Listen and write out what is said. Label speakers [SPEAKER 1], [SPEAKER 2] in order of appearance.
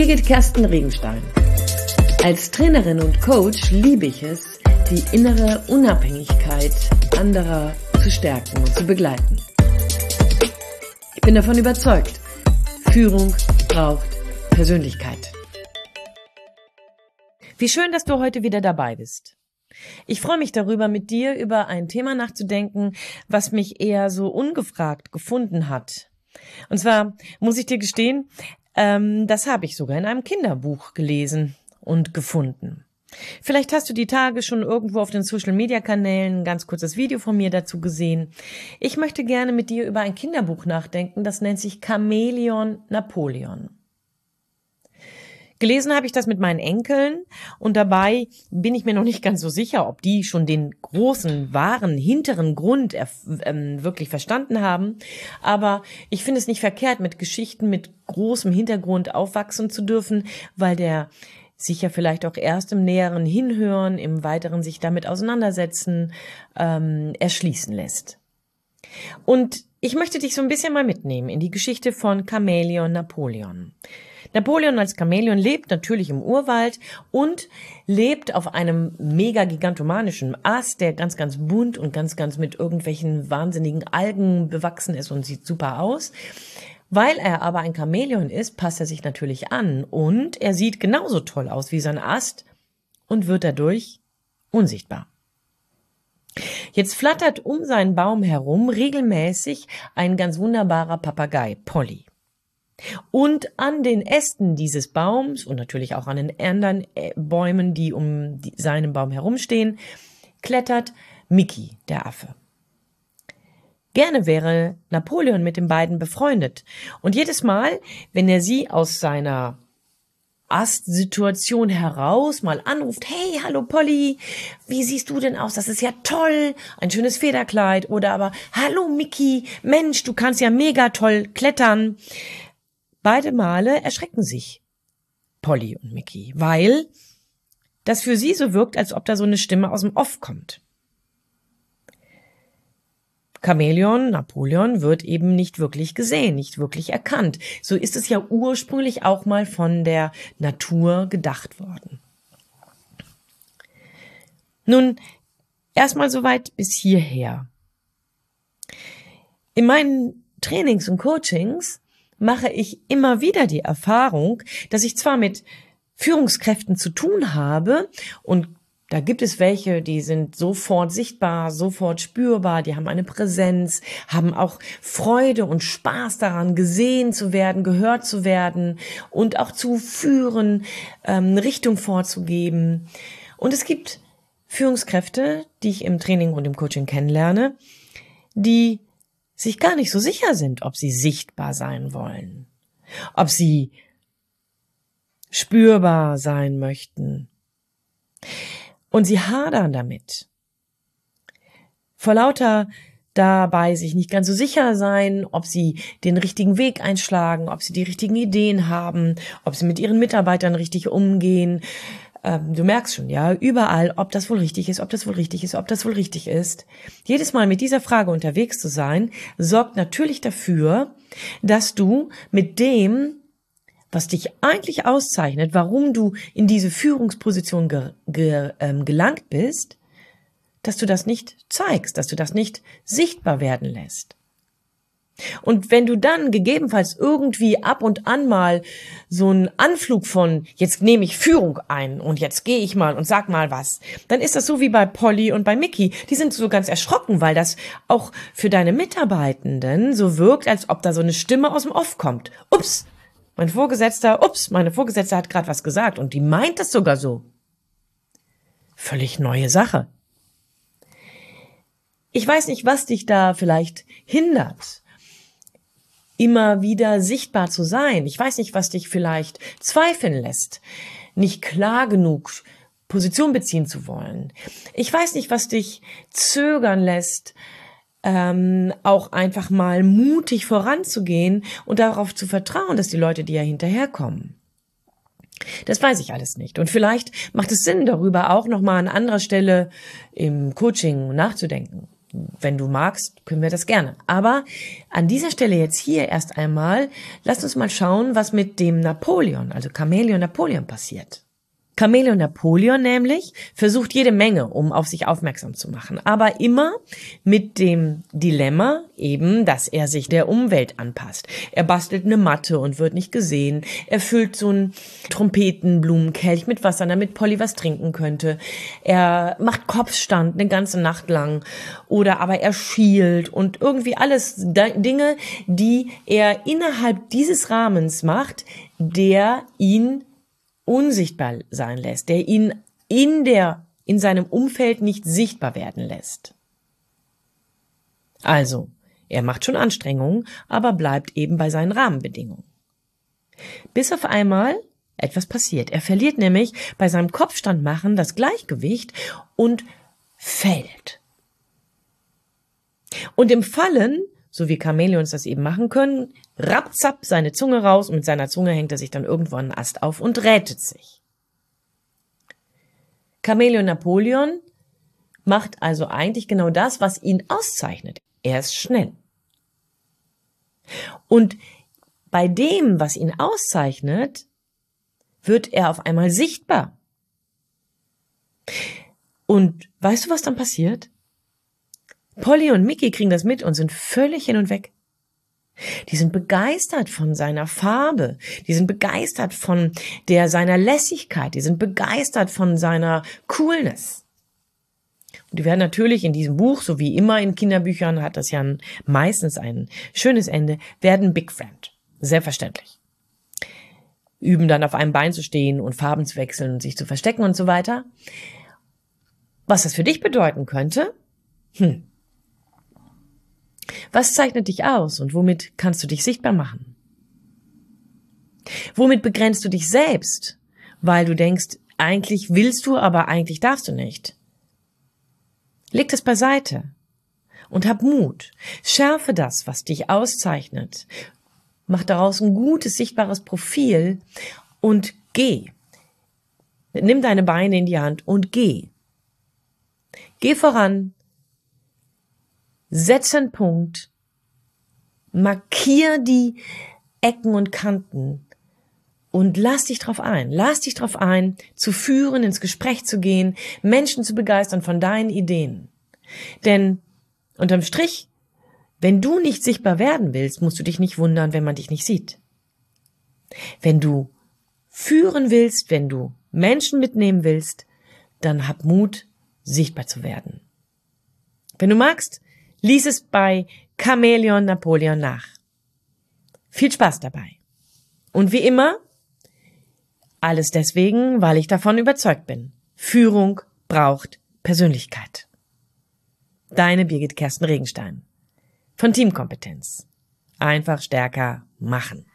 [SPEAKER 1] Birgit Kersten Regenstein. Als Trainerin und Coach liebe ich es, die innere Unabhängigkeit anderer zu stärken und zu begleiten. Ich bin davon überzeugt, Führung braucht Persönlichkeit. Wie schön, dass du heute wieder dabei bist. Ich freue mich darüber, mit dir über ein Thema nachzudenken, was mich eher so ungefragt gefunden hat. Und zwar muss ich dir gestehen, das habe ich sogar in einem Kinderbuch gelesen und gefunden. Vielleicht hast du die Tage schon irgendwo auf den Social-Media-Kanälen ein ganz kurzes Video von mir dazu gesehen. Ich möchte gerne mit dir über ein Kinderbuch nachdenken, das nennt sich Chamäleon Napoleon. Gelesen habe ich das mit meinen Enkeln und dabei bin ich mir noch nicht ganz so sicher, ob die schon den großen, wahren, hinteren Grund wirklich verstanden haben. Aber ich finde es nicht verkehrt, mit Geschichten mit großem Hintergrund aufwachsen zu dürfen, weil der sich ja vielleicht auch erst im näheren Hinhören, im weiteren sich damit auseinandersetzen, erschließen lässt. Und ich möchte dich so ein bisschen mal mitnehmen in die Geschichte von Chamäleon Napoleon. Napoleon als Chamäleon lebt natürlich im Urwald und lebt auf einem mega gigantomanischen Ast, der ganz, ganz bunt und ganz, ganz mit irgendwelchen wahnsinnigen Algen bewachsen ist und sieht super aus. Weil er aber ein Chamäleon ist, passt er sich natürlich an und er sieht genauso toll aus wie sein Ast und wird dadurch unsichtbar. Jetzt flattert um seinen Baum herum regelmäßig ein ganz wunderbarer Papagei, Polly. Und an den Ästen dieses Baums und natürlich auch an den anderen Bäumen, die um seinen Baum herumstehen, klettert Mickey, der Affe. Gerne wäre Napoleon mit den beiden befreundet. Und jedes Mal, wenn er sie aus seiner Astsituation heraus mal anruft, hey, hallo Polly, wie siehst du denn aus? Das ist ja toll, ein schönes Federkleid. Oder aber, hallo Mickey, Mensch, du kannst ja mega toll klettern. Beide Male erschrecken sich Polly und Mickey, weil das für sie so wirkt, als ob da so eine Stimme aus dem Off kommt. Chamäleon, Napoleon, wird eben nicht wirklich gesehen, nicht wirklich erkannt. So ist es ja ursprünglich auch mal von der Natur gedacht worden. Nun, erstmal soweit bis hierher. In meinen Trainings und Coachings mache ich immer wieder die Erfahrung, dass ich zwar mit Führungskräften zu tun habe und da gibt es welche, die sind sofort sichtbar, sofort spürbar, die haben eine Präsenz, haben auch Freude und Spaß daran, gesehen zu werden, gehört zu werden und auch zu führen, Richtung vorzugeben. Und es gibt Führungskräfte, die ich im Training und im Coaching kennenlerne, die sich gar nicht so sicher sind, ob sie sichtbar sein wollen, ob sie spürbar sein möchten. Und sie hadern damit. Vor lauter dabei sich nicht ganz so sicher sein, ob sie den richtigen Weg einschlagen, ob sie die richtigen Ideen haben, ob sie mit ihren Mitarbeitern richtig umgehen. Du merkst schon, ja, überall, ob das wohl richtig ist, ob das wohl richtig ist, ob das wohl richtig ist. Jedes Mal mit dieser Frage unterwegs zu sein, sorgt natürlich dafür, dass du mit dem, was dich eigentlich auszeichnet, warum du in diese Führungsposition gelangt bist, dass du das nicht zeigst, dass du das nicht sichtbar werden lässt. Und wenn du dann gegebenenfalls irgendwie ab und an mal so einen Anflug von jetzt nehme ich Führung ein und jetzt gehe ich mal und sag mal was, dann ist das so wie bei Polly und bei Mickey. Die sind so ganz erschrocken, weil das auch für deine Mitarbeitenden so wirkt, als ob da so eine Stimme aus dem Off kommt. Meine Vorgesetzte hat gerade was gesagt und die meint es sogar so. Völlig neue Sache. Ich weiß nicht, was dich da vielleicht hindert, immer wieder sichtbar zu sein. Ich weiß nicht, was dich vielleicht zweifeln lässt, nicht klar genug Position beziehen zu wollen. Ich weiß nicht, was dich zögern lässt, auch einfach mal mutig voranzugehen und darauf zu vertrauen, dass die Leute dir ja hinterherkommen. Das weiß ich alles nicht. Und vielleicht macht es Sinn, darüber auch nochmal an anderer Stelle im Coaching nachzudenken. Wenn du magst, können wir das gerne. Aber an dieser Stelle jetzt hier erst einmal, lass uns mal schauen, was mit dem Napoleon, also Chamäleon Napoleon passiert. Chamäleon Napoleon nämlich versucht jede Menge, um auf sich aufmerksam zu machen, aber immer mit dem Dilemma eben, dass er sich der Umwelt anpasst. Er bastelt eine Matte und wird nicht gesehen. Er füllt so einen Trompetenblumenkelch mit Wasser, damit Polly was trinken könnte. Er macht Kopfstand eine ganze Nacht lang oder aber er schielt und irgendwie alles Dinge, die er innerhalb dieses Rahmens macht, der ihn unsichtbar sein lässt, der ihn in seinem Umfeld nicht sichtbar werden lässt. Also, er macht schon Anstrengungen, aber bleibt eben bei seinen Rahmenbedingungen. Bis auf einmal etwas passiert. Er verliert nämlich bei seinem Kopfstandmachen das Gleichgewicht und fällt. Und im Fallen, so wie Chamäleons das eben machen können, rapzapp seine Zunge raus und mit seiner Zunge hängt er sich dann irgendwo an einen Ast auf und rätet sich. Chamäleon Napoleon macht also eigentlich genau das, was ihn auszeichnet. Er ist schnell. Und bei dem, was ihn auszeichnet, wird er auf einmal sichtbar. Und weißt du, was dann passiert? Polly und Mickey kriegen das mit und sind völlig hin und weg. Die sind begeistert von seiner Farbe, die sind begeistert von seiner Lässigkeit, die sind begeistert von seiner Coolness. Und die werden natürlich in diesem Buch, so wie immer in Kinderbüchern, hat das ja meistens ein schönes Ende, werden Big Friend. Selbstverständlich. Üben dann auf einem Bein zu stehen und Farben zu wechseln und sich zu verstecken und so weiter. Was das für dich bedeuten könnte? Was zeichnet dich aus und womit kannst du dich sichtbar machen? Womit begrenzt du dich selbst, weil du denkst, eigentlich willst du, aber eigentlich darfst du nicht? Leg das beiseite und hab Mut. Schärfe das, was dich auszeichnet. Mach daraus ein gutes, sichtbares Profil und geh. Nimm deine Beine in die Hand und geh. Geh voran. Setz einen Punkt, markier die Ecken und Kanten und lass dich drauf ein. Lass dich drauf ein, zu führen, ins Gespräch zu gehen, Menschen zu begeistern von deinen Ideen. Denn unterm Strich, wenn du nicht sichtbar werden willst, musst du dich nicht wundern, wenn man dich nicht sieht. Wenn du führen willst, wenn du Menschen mitnehmen willst, dann hab Mut, sichtbar zu werden. Wenn du magst, lies es bei Chamäleon Napoleon nach. Viel Spaß dabei. Und wie immer, alles deswegen, weil ich davon überzeugt bin. Führung braucht Persönlichkeit. Deine Birgit Kersten Regenstein von Teamkompetenz. Einfach stärker machen.